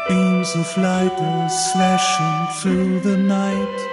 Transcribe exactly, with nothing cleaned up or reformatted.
Beams of light are slashing through the night.